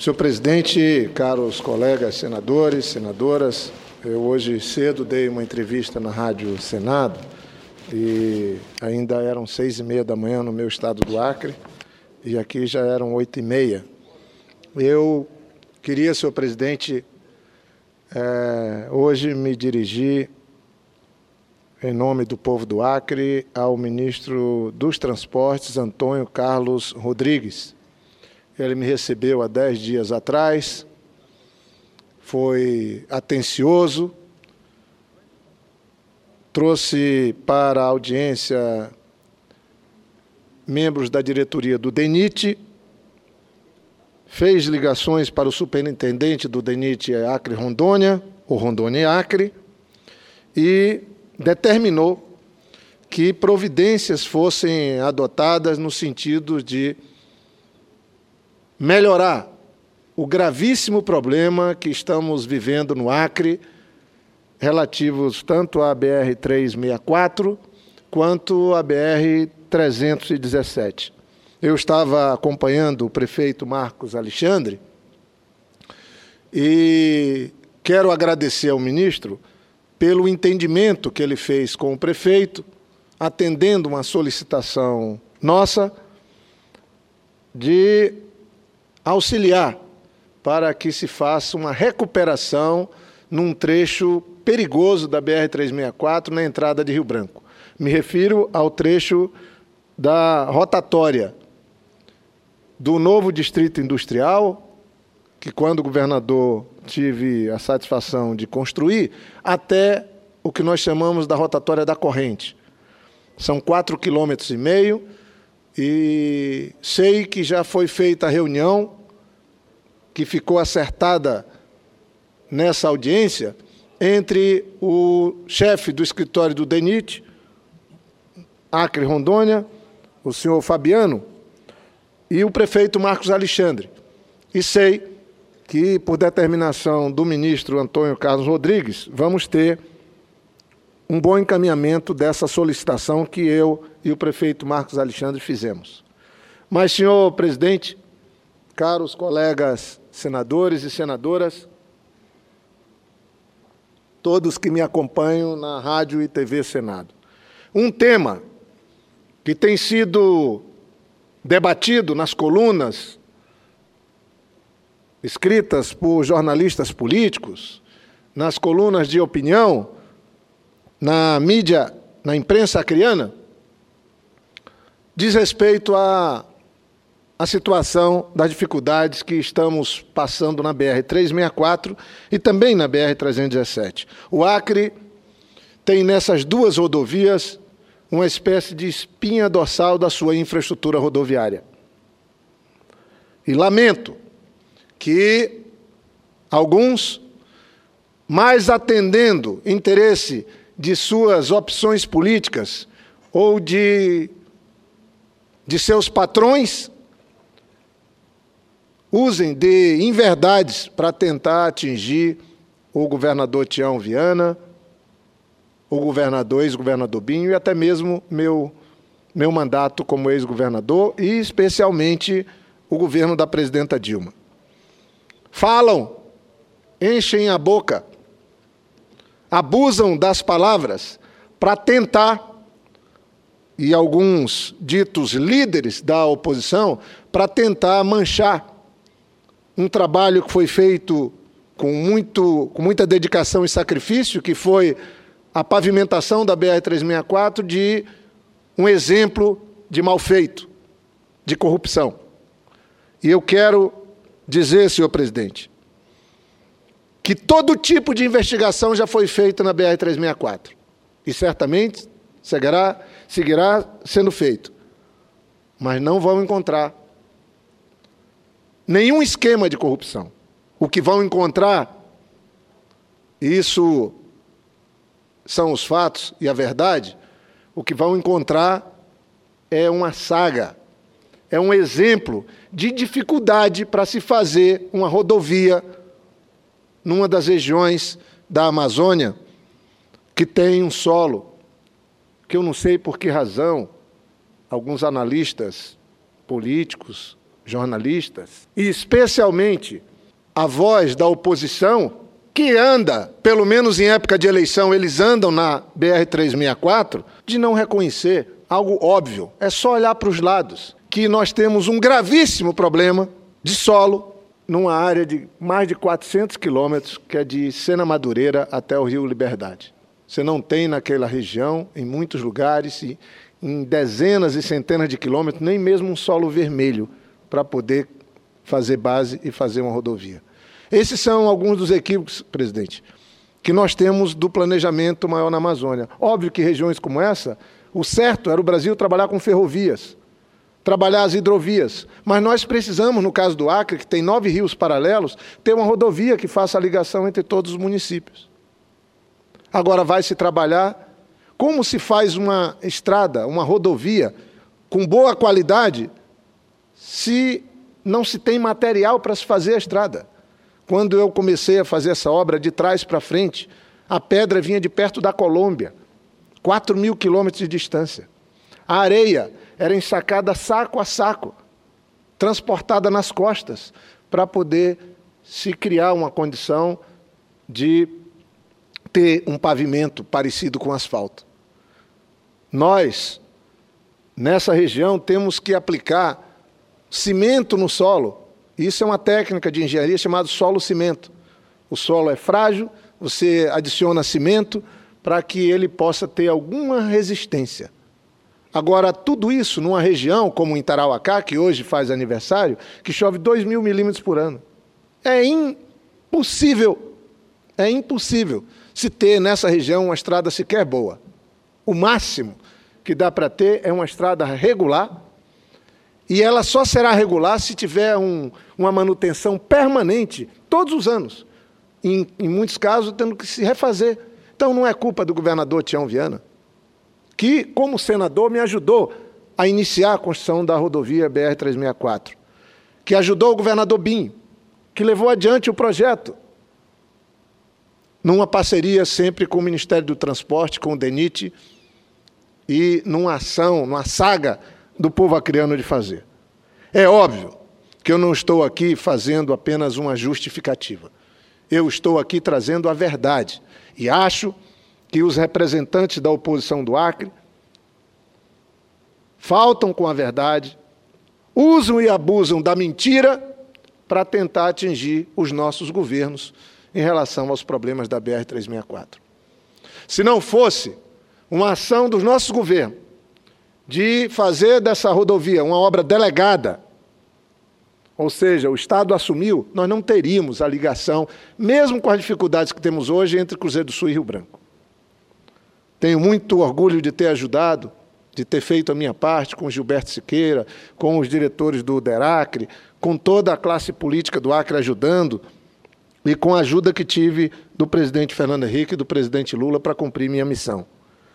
Senhor presidente, caros colegas senadores, senadoras, eu hoje cedo dei uma entrevista na Rádio Senado e ainda eram 6h30 da manhã no meu estado do Acre e aqui já eram 8h30. Eu queria, senhor presidente, hoje me dirigir em nome do povo do Acre ao ministro dos Transportes, Antônio Carlos Rodrigues. Ele me recebeu há 10 dias atrás, foi atencioso, trouxe para a audiência membros da diretoria do DENIT, fez ligações para o superintendente do DENIT Acre-Rondônia, ou Rondônia-Acre, e determinou que providências fossem adotadas no sentido de melhorar o gravíssimo problema que estamos vivendo no Acre, relativos tanto à BR-364 quanto à BR-317. Eu estava acompanhando o prefeito Marcos Alexandre e quero agradecer ao ministro pelo entendimento que ele fez com o prefeito, atendendo uma solicitação nossa de auxiliar para que se faça uma recuperação num trecho perigoso da BR-364 na entrada de Rio Branco. Me refiro ao trecho da rotatória do novo distrito industrial, que quando governador tive a satisfação de construir, até o que nós chamamos da rotatória da corrente. São 4,5 quilômetros e sei que já foi feita a reunião, que ficou acertada nessa audiência, entre o chefe do escritório do DENIT, Acre-Rondônia, o senhor Fabiano, e o prefeito Marcos Alexandre. E sei que, por determinação do ministro Antônio Carlos Rodrigues, vamos ter um bom encaminhamento dessa solicitação que eu e o prefeito Marcos Alexandre fizemos. Mas, senhor presidente, caros colegas senadores e senadoras, todos que me acompanham na Rádio e TV Senado, um tema que tem sido debatido nas colunas escritas por jornalistas políticos, nas colunas de opinião, na mídia, na imprensa acreana, diz respeito à situação das dificuldades que estamos passando na BR-364 e também na BR-317. O Acre tem nessas duas rodovias uma espécie de espinha dorsal da sua infraestrutura rodoviária. E lamento que alguns, mais atendendo interesse de suas opções políticas ou de seus patrões, usem de inverdades para tentar atingir o governador Tião Viana, o governador, ex-governador Binho, e até mesmo meu mandato como ex-governador e, especialmente, o governo da presidenta Dilma. Falam, enchem a boca, abusam das palavras para tentar, e alguns ditos líderes da oposição, para tentar manchar um trabalho que foi feito com muita dedicação e sacrifício, que foi a pavimentação da BR-364, de um exemplo de mal feito, de corrupção. E eu quero dizer, senhor presidente, que todo tipo de investigação já foi feita na BR-364 e certamente seguirá sendo feito, mas não vão encontrar nenhum esquema de corrupção. O que vão encontrar, isso são os fatos e a verdade, o que vão encontrar é uma saga, é um exemplo de dificuldade para se fazer uma rodovia numa das regiões da Amazônia que tem um solo que eu não sei por que razão alguns analistas políticos jornalistas, e especialmente a voz da oposição, que anda, pelo menos em época de eleição, eles andam na BR-364, de não reconhecer algo óbvio. É só olhar para os lados, que nós temos um gravíssimo problema de solo numa área de mais de 400 quilômetros, que é de Sena Madureira até o Rio Liberdade. Você não tem naquela região, em muitos lugares, e em dezenas e centenas de quilômetros, nem mesmo um solo vermelho para poder fazer base e fazer uma rodovia. Esses são alguns dos equívocos, presidente, que nós temos do planejamento maior na Amazônia. Óbvio que regiões como essa, o certo era o Brasil trabalhar com ferrovias, trabalhar as hidrovias, mas nós precisamos, no caso do Acre, que tem 9 rios paralelos, ter uma rodovia que faça a ligação entre todos os municípios. Agora vai se trabalhar como se faz uma estrada, uma rodovia com boa qualidade, se não se tem material para se fazer a estrada. Quando eu comecei a fazer essa obra de trás para frente, a pedra vinha de perto da Colômbia, 4.000 quilômetros de distância. A areia era ensacada saco a saco, transportada nas costas, para poder se criar uma condição de ter um pavimento parecido com asfalto. Nós, nessa região, temos que aplicar cimento no solo. Isso é uma técnica de engenharia chamada solo-cimento. O solo é frágil, você adiciona cimento para que ele possa ter alguma resistência. Agora, tudo isso numa região como em Tarauacá, que hoje faz aniversário, que chove 2.000 milímetros por ano. É impossível se ter nessa região uma estrada sequer boa. O máximo que dá para ter é uma estrada regular, e ela só será regular se tiver uma manutenção permanente, todos os anos. Em muitos casos, tendo que se refazer. Então, não é culpa do governador Tião Viana, que, como senador, me ajudou a iniciar a construção da rodovia BR-364, que ajudou o governador Binho, que levou adiante o projeto, numa parceria sempre com o Ministério do Transporte, com o DENIT, e numa saga do povo acreano de fazer. É óbvio que eu não estou aqui fazendo apenas uma justificativa. Eu estou aqui trazendo a verdade. E acho que os representantes da oposição do Acre faltam com a verdade, usam e abusam da mentira para tentar atingir os nossos governos em relação aos problemas da BR-364. Se não fosse uma ação dos nossos governos de fazer dessa rodovia uma obra delegada, ou seja, o Estado assumiu, nós não teríamos a ligação, mesmo com as dificuldades que temos hoje, entre Cruzeiro do Sul e Rio Branco. Tenho muito orgulho de ter ajudado, de ter feito a minha parte com o Gilberto Siqueira, com os diretores do DERACRE, com toda a classe política do Acre ajudando, e com a ajuda que tive do presidente Fernando Henrique e do presidente Lula para cumprir minha missão.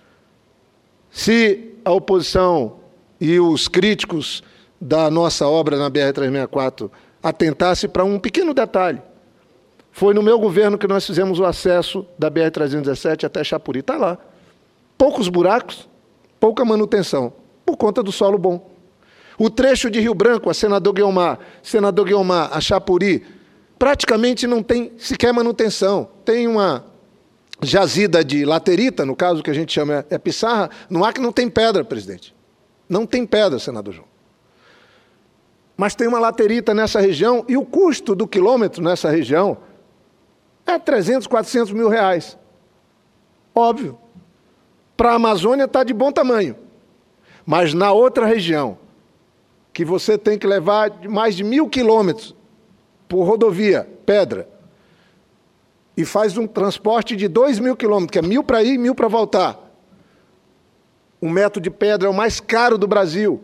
Se a oposição e os críticos da nossa obra na BR-364 atentassem para um pequeno detalhe, foi no meu governo que nós fizemos o acesso da BR-317 até Chapuri. Está lá. Poucos buracos, pouca manutenção, por conta do solo bom. O trecho de Rio Branco, a Senador Guiomar a Chapuri, praticamente não tem sequer manutenção. Tem uma jazida de laterita, no caso que a gente chama é pissarra, no Acre não tem pedra, presidente. Não tem pedra, senador João. Mas tem uma laterita nessa região e o custo do quilômetro nessa região é 300, 400 mil reais. Óbvio. Para a Amazônia está de bom tamanho. Mas na outra região, que você tem que levar mais de 1.000 quilômetros por rodovia, pedra, e faz um transporte de 2.000 quilômetros, que é 1.000 para ir e 1.000 para voltar. O metro de pedra é o mais caro do Brasil.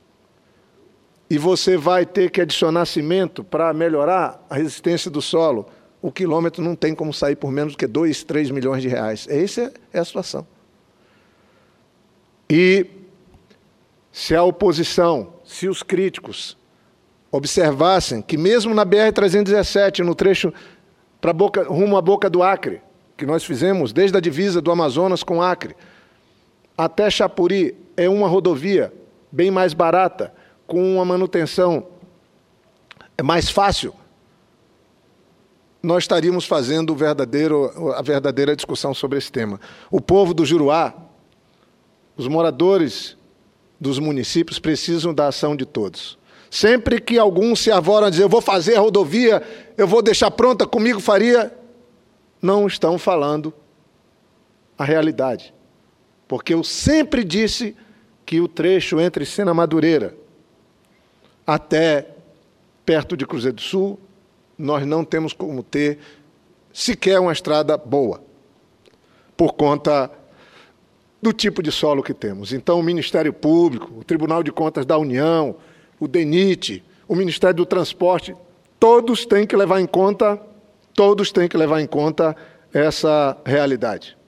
E você vai ter que adicionar cimento para melhorar a resistência do solo. O quilômetro não tem como sair por menos do que 2, 3 milhões de reais. Essa é a situação. E se a oposição, se os críticos observassem que mesmo na BR-317, no trecho rumo à boca do Acre, que nós fizemos desde a divisa do Amazonas com o Acre, até Chapuri, é uma rodovia bem mais barata, com uma manutenção é mais fácil, nós estaríamos fazendo a verdadeira discussão sobre esse tema. O povo do Juruá, os moradores dos municípios precisam da ação de todos. Sempre que alguns se arvoram a dizer, eu vou fazer a rodovia, eu vou deixar pronta, comigo faria, não estão falando a realidade. Porque eu sempre disse que o trecho entre Sena Madureira até perto de Cruzeiro do Sul, nós não temos como ter sequer uma estrada boa, por conta do tipo de solo que temos. Então, o Ministério Público, o Tribunal de Contas da União, o DENIT, o Ministério do Transporte, todos têm que levar em conta essa realidade.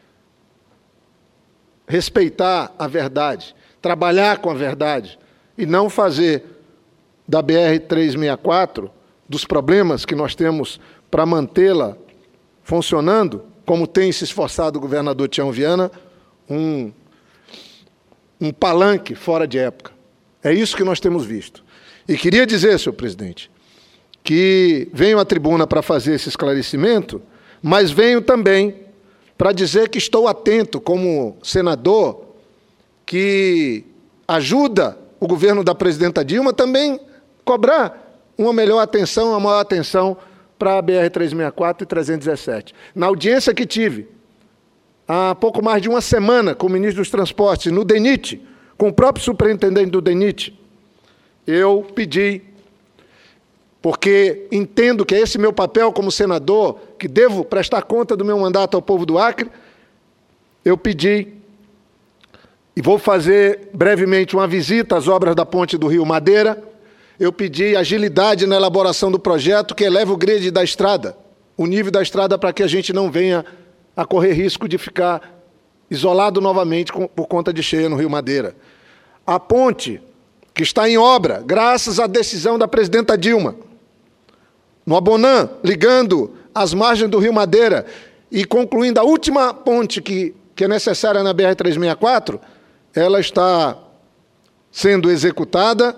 Respeitar a verdade, trabalhar com a verdade e não fazer da BR-364, dos problemas que nós temos para mantê-la funcionando, como tem se esforçado o governador Tião Viana, um palanque fora de época. É isso que nós temos visto. E queria dizer, senhor presidente, que venho à tribuna para fazer esse esclarecimento, mas venho também para dizer que estou atento, como senador, que ajuda o governo da presidenta Dilma também cobrar uma melhor atenção, uma maior atenção para a BR-364 e 317. Na audiência que tive, há pouco mais de uma semana, com o ministro dos Transportes, no DENIT, com o próprio superintendente do DENIT, eu pedi, porque entendo que é esse meu papel como senador, que devo prestar conta do meu mandato ao povo do Acre, eu pedi, e vou fazer brevemente uma visita às obras da ponte do Rio Madeira, eu pedi agilidade na elaboração do projeto que eleva o grade da estrada, o nível da estrada, para que a gente não venha a correr risco de ficar isolado novamente por conta de cheia no Rio Madeira. A ponte, que está em obra, graças à decisão da presidenta Dilma, no Abonã, ligando as margens do Rio Madeira e concluindo a última ponte que é necessária na BR-364, ela está sendo executada.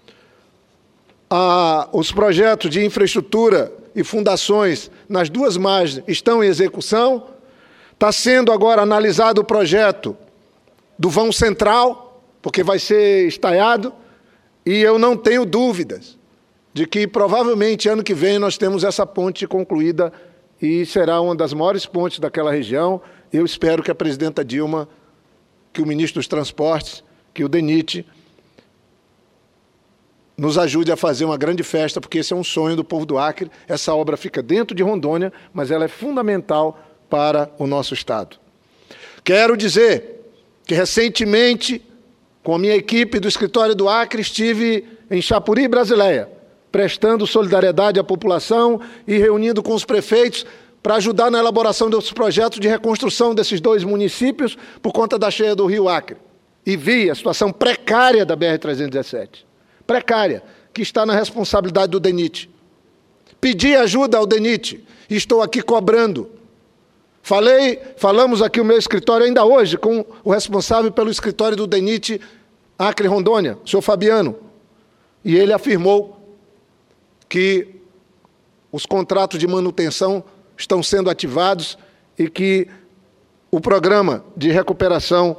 Os projetos de infraestrutura e fundações nas duas margens estão em execução. Está sendo agora analisado o projeto do vão central, porque vai ser estaiado, e eu não tenho dúvidas de que provavelmente ano que vem nós temos essa ponte concluída e será uma das maiores pontes daquela região. Eu espero que a presidenta Dilma, que o ministro dos Transportes, que o DENIT nos ajude a fazer uma grande festa, porque esse é um sonho do povo do Acre. Essa obra fica dentro de Rondônia, mas ela é fundamental para o nosso Estado. Quero dizer que recentemente, com a minha equipe do Escritório do Acre, estive em Chapuri e Brasileia, prestando solidariedade à população e reunindo com os prefeitos para ajudar na elaboração dos projetos de reconstrução desses dois municípios por conta da cheia do Rio Acre. E vi a situação precária da BR-317. Precária, que está na responsabilidade do DENIT. Pedi ajuda ao DENIT e estou aqui cobrando. Falamos aqui o meu escritório ainda hoje com o responsável pelo escritório do DENIT Acre Rondônia, o senhor Fabiano, e ele afirmou que os contratos de manutenção estão sendo ativados e que o programa de recuperação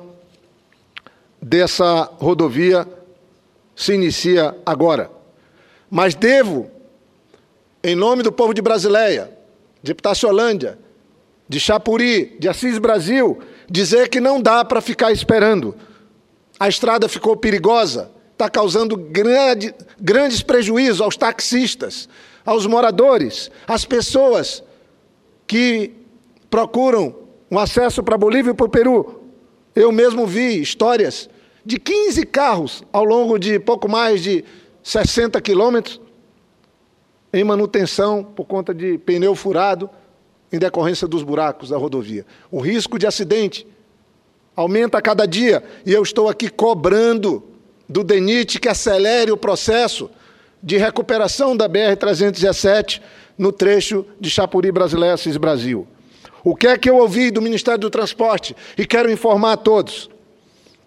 dessa rodovia se inicia agora. Mas devo, em nome do povo de Brasileia, de Epitaciolândia, de Chapuri, de Assis Brasil, dizer que não dá para ficar esperando. A estrada ficou perigosa, está causando grandes prejuízos aos taxistas, aos moradores, às pessoas que procuram um acesso para a Bolívia e para o Peru. Eu mesmo vi histórias de 15 carros ao longo de pouco mais de 60 quilômetros em manutenção por conta de pneu furado em decorrência dos buracos da rodovia. O risco de acidente aumenta a cada dia e eu estou aqui cobrando do DENIT que acelere o processo de recuperação da BR-317 no trecho de Chapuri, Brasileia, Assis Brasil. O que é que eu ouvi do Ministério do Transporte? E quero informar a todos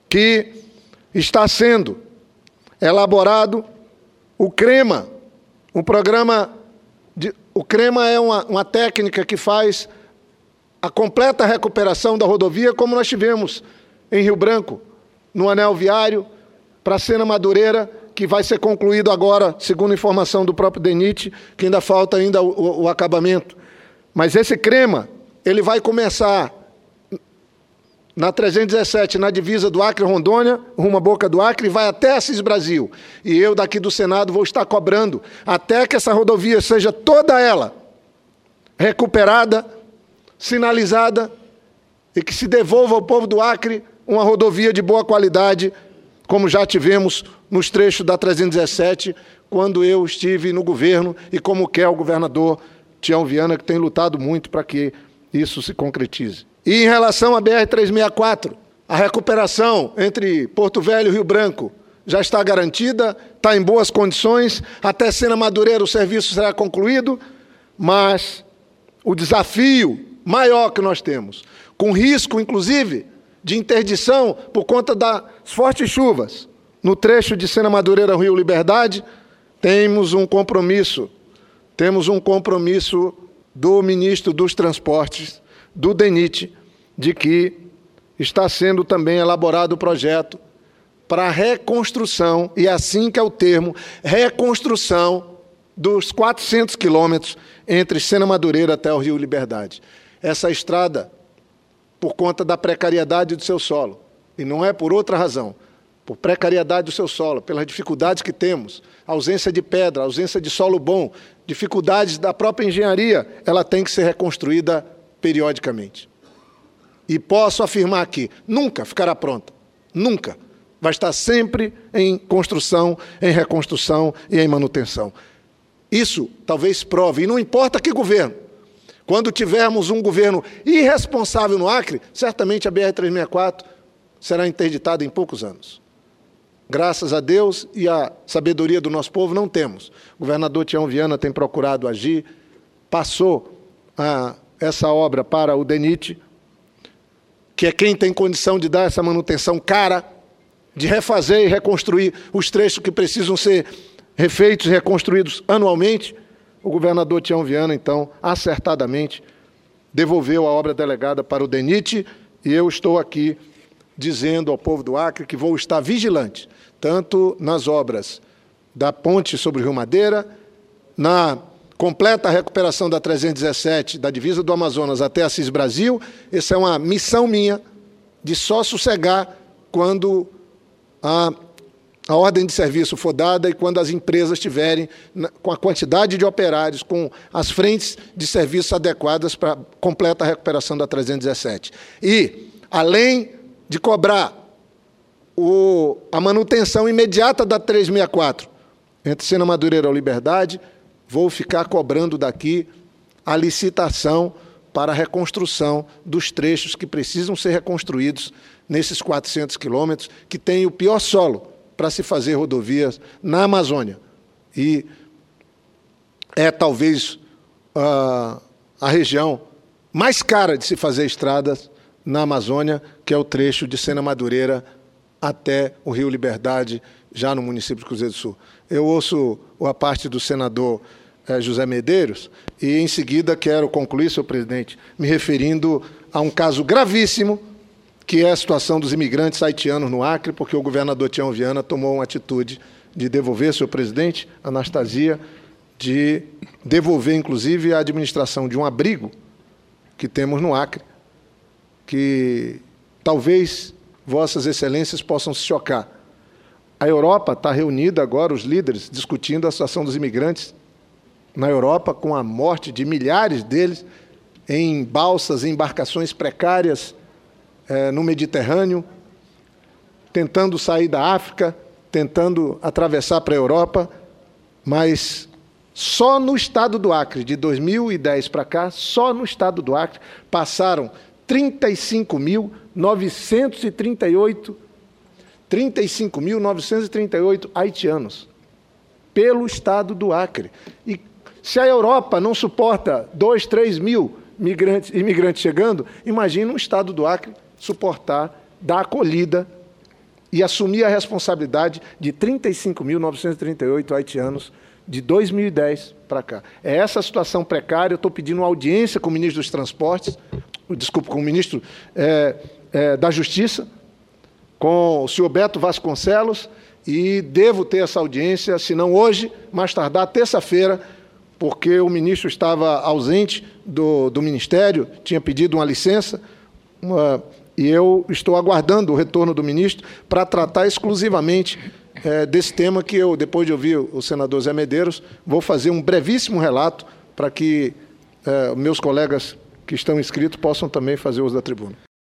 que está sendo elaborado o CREMA, O CREMA é uma técnica que faz a completa recuperação da rodovia, como nós tivemos em Rio Branco, no anel viário, para Sena Madureira, que vai ser concluído agora, segundo informação do próprio DENIT, que ainda falta o acabamento. Mas esse CREMA, ele vai começar na 317, na divisa do Acre-Rondônia, rumo à Boca do Acre, e vai até Assis Brasil. E eu, daqui do Senado, vou estar cobrando até que essa rodovia seja toda ela recuperada, sinalizada, e que se devolva ao povo do Acre uma rodovia de boa qualidade, como já tivemos nos trechos da 317, quando eu estive no governo, e como quer o governador Tião Viana, que tem lutado muito para que isso se concretize. E em relação à BR-364, a recuperação entre Porto Velho e Rio Branco já está garantida, está em boas condições, até Sena Madureira o serviço será concluído, mas o desafio maior que nós temos, com risco, inclusive, de interdição por conta das fortes chuvas, no trecho de Sena Madureira ao Rio Liberdade, temos um compromisso do ministro dos Transportes, do DENIT, de que está sendo também elaborado o projeto para a reconstrução, e assim que é o termo, reconstrução dos 400 quilômetros entre Sena Madureira até o Rio Liberdade. Essa estrada, por conta da precariedade do seu solo, e não é por outra razão, por precariedade do seu solo, pelas dificuldades que temos, ausência de pedra, ausência de solo bom, dificuldades da própria engenharia, ela tem que ser reconstruída periodicamente. E posso afirmar que nunca ficará pronta, nunca. Vai estar sempre em construção, em reconstrução e em manutenção. Isso talvez prove, e não importa que governo, quando tivermos um governo irresponsável no Acre, certamente a BR-364 será interditada em poucos anos. Graças a Deus e à sabedoria do nosso povo, não temos. O governador Tião Viana tem procurado agir, passou essa obra para o DENIT, que é quem tem condição de dar essa manutenção cara, de refazer e reconstruir os trechos que precisam ser refeitos e reconstruídos anualmente. O governador Tião Viana, então, acertadamente, devolveu a obra delegada para o DENIT, e eu estou aqui dizendo ao povo do Acre que vou estar vigilante, tanto nas obras da ponte sobre o Rio Madeira, na completa recuperação da 317, da divisa do Amazonas até Assis Brasil. Essa é uma missão minha, de só sossegar quando a ordem de serviço for dada e quando as empresas estiverem com a quantidade de operários, com as frentes de serviço adequadas para a completa recuperação da 317. E, além de cobrar a manutenção imediata da 364, entre Sena Madureira e Liberdade, vou ficar cobrando daqui a licitação para a reconstrução dos trechos que precisam ser reconstruídos nesses 400 quilômetros, que tem o pior solo para se fazer rodovias na Amazônia. E é talvez a região mais cara de se fazer estradas na Amazônia, que é o trecho de Sena Madureira até o Rio Liberdade, já no município de Cruzeiro do Sul. Eu ouço a parte do senador José Medeiros e, em seguida, quero concluir, senhor presidente, me referindo a um caso gravíssimo, que é a situação dos imigrantes haitianos no Acre, porque o governador Tião Viana tomou uma atitude de devolver, senhor presidente, Anastasia, de devolver, inclusive, a administração de um abrigo que temos no Acre, que talvez vossas excelências possam se chocar. A Europa está reunida agora, os líderes, discutindo a situação dos imigrantes na Europa, com a morte de milhares deles em balsas, em embarcações precárias no Mediterrâneo, tentando sair da África, tentando atravessar para a Europa, mas só no estado do Acre, de 2010 para cá, só no estado do Acre, passaram 35.938 haitianos pelo estado do Acre. E se a Europa não suporta 2, 3 mil imigrantes chegando, imagina um estado do Acre suportar, dar acolhida e assumir a responsabilidade de 35.938 haitianos de 2010 para cá. É essa a situação precária. Eu estou pedindo uma audiência com o ministro dos Transportes, desculpe, com o ministro da Justiça, com o senhor Beto Vasconcelos, e devo ter essa audiência, se não hoje, mais tardar terça-feira, porque o ministro estava ausente do Ministério, tinha pedido uma licença, e eu estou aguardando o retorno do ministro para tratar exclusivamente desse tema que eu, depois de ouvir o senador Zé Medeiros, vou fazer um brevíssimo relato para que meus colegas que estão inscritos possam também fazer uso da tribuna.